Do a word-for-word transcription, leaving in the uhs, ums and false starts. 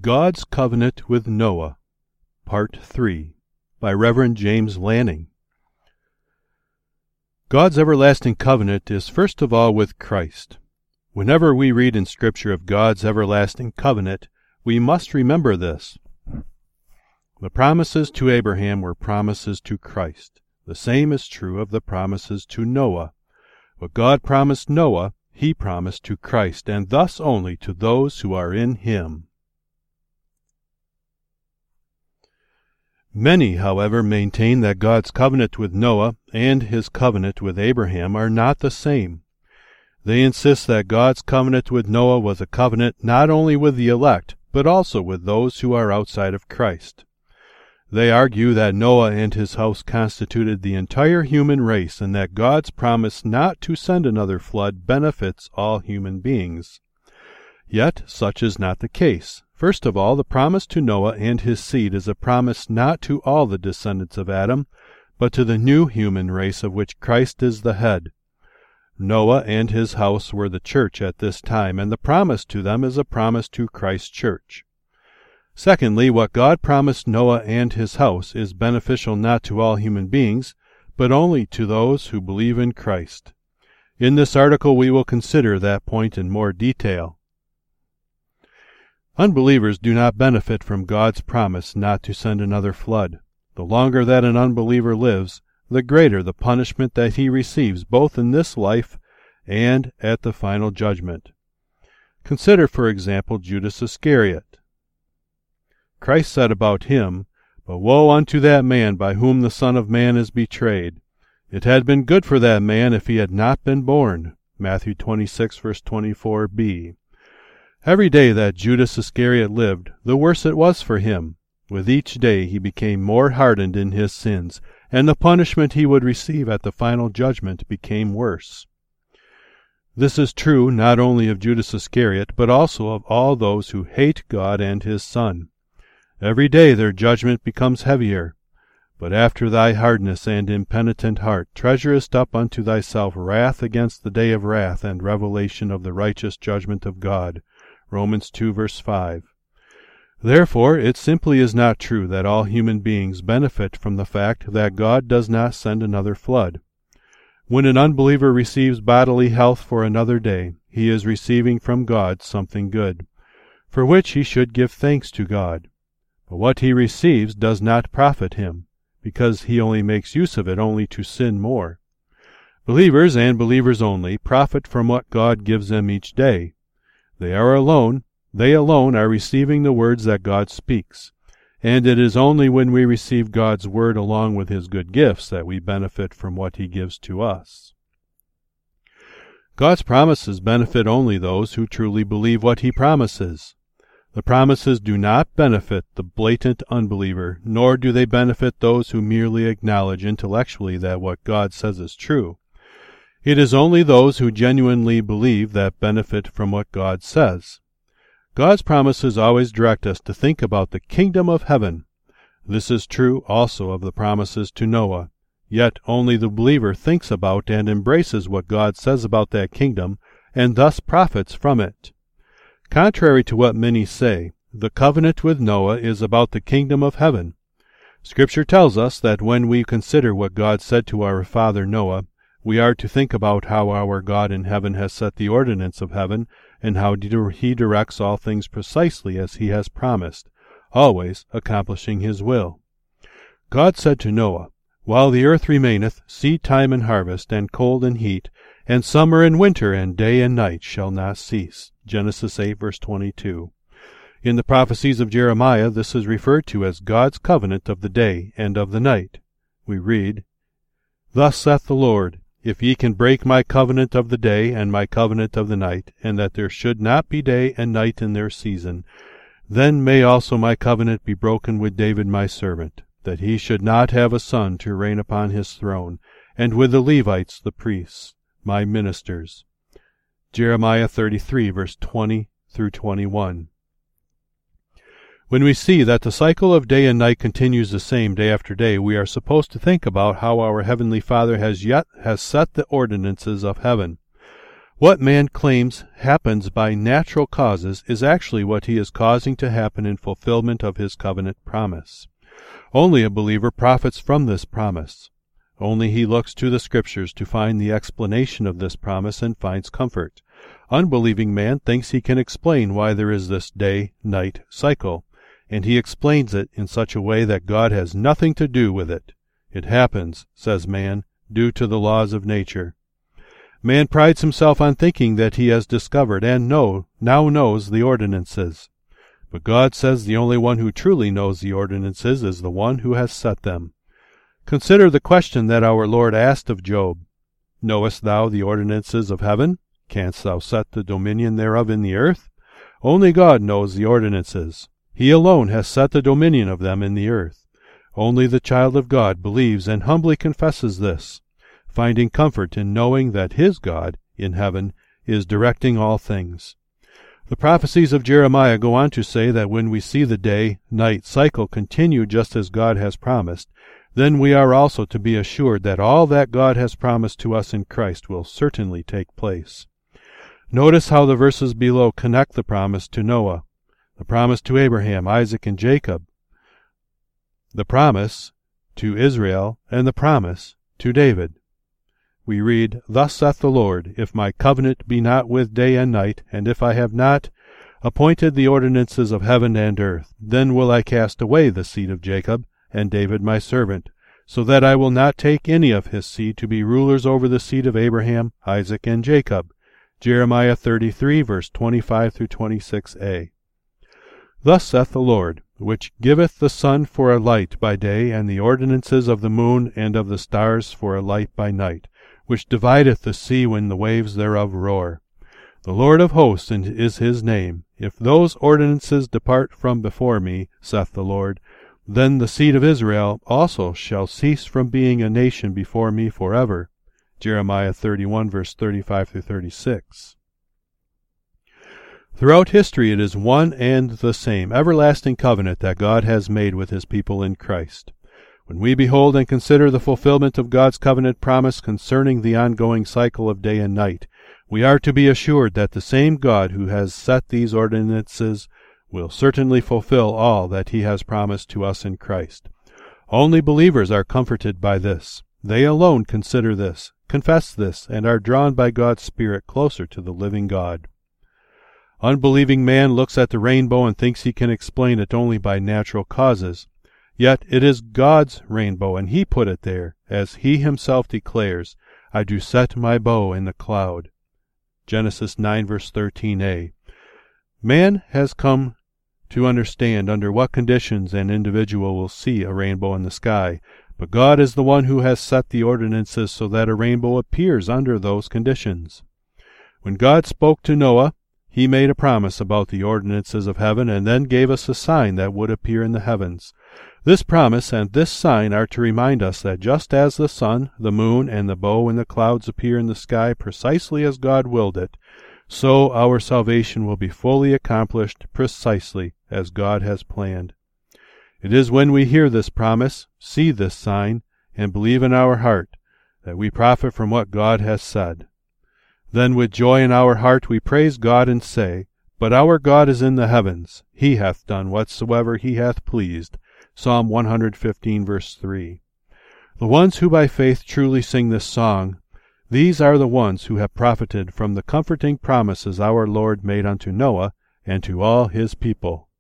God's Covenant with Noah, Part three, by Reverend James Lanning. God's everlasting covenant is first of all with Christ. Whenever we read in Scripture of God's everlasting covenant, we must remember this. The promises to Abraham were promises to Christ. The same is true of the promises to Noah. What God promised Noah, He promised to Christ, and thus only to those who are in Him. Many, however, maintain that God's covenant with Noah and His covenant with Abraham are not the same. They insist that God's covenant with Noah was a covenant not only with the elect, but also with those who are outside of Christ. They argue that Noah and his house constituted the entire human race, and that God's promise not to send another flood benefits all human beings. Yet such is not the case. First of all, the promise to Noah and his seed is a promise not to all the descendants of Adam, but to the new human race of which Christ is the head. Noah and his house were the church at this time, and the promise to them is a promise to Christ's church. Secondly, what God promised Noah and his house is beneficial not to all human beings, but only to those who believe in Christ. In this article we will consider that point in more detail. Unbelievers do not benefit from God's promise not to send another flood. The longer that an unbeliever lives, the greater the punishment that he receives both in this life and at the final judgment. Consider, for example, Judas Iscariot. Christ said about him, "But woe unto that man by whom the Son of Man is betrayed. It had been good for that man if he had not been born." Matthew twenty-six, verse twenty-four b. Every day that Judas Iscariot lived, the worse it was for him. With each day he became more hardened in his sins, and the punishment he would receive at the final judgment became worse. This is true not only of Judas Iscariot, but also of all those who hate God and His Son. Every day their judgment becomes heavier. But after thy hardness and impenitent heart treasurest up unto thyself wrath against the day of wrath and revelation of the righteous judgment of God. Romans two, verse five. Therefore, it simply is not true that all human beings benefit from the fact that God does not send another flood. When an unbeliever receives bodily health for another day, he is receiving from God something good, for which he should give thanks to God. But what he receives does not profit him, because he only makes use of it only to sin more. Believers, and believers only, profit from what God gives them each day. They are alone, they alone are receiving the words that God speaks, and it is only when we receive God's word along with His good gifts that we benefit from what He gives to us. God's promises benefit only those who truly believe what He promises. The promises do not benefit the blatant unbeliever, nor do they benefit those who merely acknowledge intellectually that what God says is true. It is only those who genuinely believe that benefit from what God says. God's promises always direct us to think about the kingdom of heaven. This is true also of the promises to Noah. Yet only the believer thinks about and embraces what God says about that kingdom, and thus profits from it. Contrary to what many say, the covenant with Noah is about the kingdom of heaven. Scripture tells us that when we consider what God said to our father Noah, we are to think about how our God in heaven has set the ordinance of heaven, and how He directs all things precisely as He has promised, always accomplishing His will. God said to Noah, "While the earth remaineth, seed time and harvest, and cold and heat, and summer and winter, and day and night shall not cease." Genesis eight, verse twenty-two. In the prophecies of Jeremiah, this is referred to as God's covenant of the day and of the night. We read, "Thus saith the Lord, if ye can break my covenant of the day and my covenant of the night, and that there should not be day and night in their season, then may also my covenant be broken with David my servant, that he should not have a son to reign upon his throne, and with the Levites the priests, my ministers." Jeremiah thirty-three, verse twenty through twenty-one. When we see that the cycle of day and night continues the same day after day, we are supposed to think about how our Heavenly Father has yet has set the ordinances of heaven. What man claims happens by natural causes is actually what he is causing to happen in fulfillment of his covenant promise. Only a believer profits from this promise. Only he looks to the Scriptures to find the explanation of this promise and finds comfort. Unbelieving man thinks he can explain why there is this day-night cycle, and he explains it in such a way that God has nothing to do with it. It happens, says man, due to the laws of nature. Man prides himself on thinking that he has discovered and know, now knows the ordinances. But God says the only one who truly knows the ordinances is the one who has set them. Consider the question that our Lord asked of Job. Knowest thou the ordinances of heaven? Canst thou set the dominion thereof in the earth? Only God knows the ordinances. He alone has set the dominion of them in the earth. Only the child of God believes and humbly confesses this, finding comfort in knowing that his God, in heaven, is directing all things. The prophecies of Jeremiah go on to say that when we see the day-night cycle continue just as God has promised, then we are also to be assured that all that God has promised to us in Christ will certainly take place. Notice how the verses below connect the promise to Noah, the promise to Abraham, Isaac, and Jacob, the promise to Israel, and the promise to David. We read, Thus saith the Lord, if my covenant be not with day and night, and if I have not appointed the ordinances of heaven and earth, then will I cast away the seed of Jacob, and David my servant, so that I will not take any of his seed to be rulers over the seed of Abraham, Isaac, and Jacob. Jeremiah thirty-three, verse twenty-five through twenty-six a. Thus saith the Lord, which giveth the sun for a light by day, and the ordinances of the moon and of the stars for a light by night, which divideth the sea when the waves thereof roar. The Lord of hosts is his name. If those ordinances depart from before me, saith the Lord, then the seed of Israel also shall cease from being a nation before me forever. Jeremiah thirty-one, verse thirty-five through thirty-six. Throughout history it is one and the same everlasting covenant that God has made with his people in Christ. When we behold and consider the fulfillment of God's covenant promise concerning the ongoing cycle of day and night, we are to be assured that the same God who has set these ordinances will certainly fulfill all that he has promised to us in Christ. Only believers are comforted by this. They alone consider this, confess this, and are drawn by God's Spirit closer to the living God. Unbelieving man looks at the rainbow and thinks he can explain it only by natural causes. Yet it is God's rainbow, and he put it there, as he himself declares, I do set my bow in the cloud. Genesis nine, verse thirteen a. Man has come to understand under what conditions an individual will see a rainbow in the sky, but God is the one who has set the ordinances so that a rainbow appears under those conditions. When God spoke to Noah, he made a promise about the ordinances of heaven and then gave us a sign that would appear in the heavens. This promise and this sign are to remind us that just as the sun, the moon, and the bow and the clouds appear in the sky precisely as God willed it, so our salvation will be fully accomplished precisely as God has planned. It is when we hear this promise, see this sign, and believe in our heart that we profit from what God has said. Then with joy in our heart we praise God and say, But our God is in the heavens. He hath done whatsoever he hath pleased. Psalm one fifteen, verse three. The ones who by faith truly sing this song, these are the ones who have profited from the comforting promises our Lord made unto Noah and to all his people.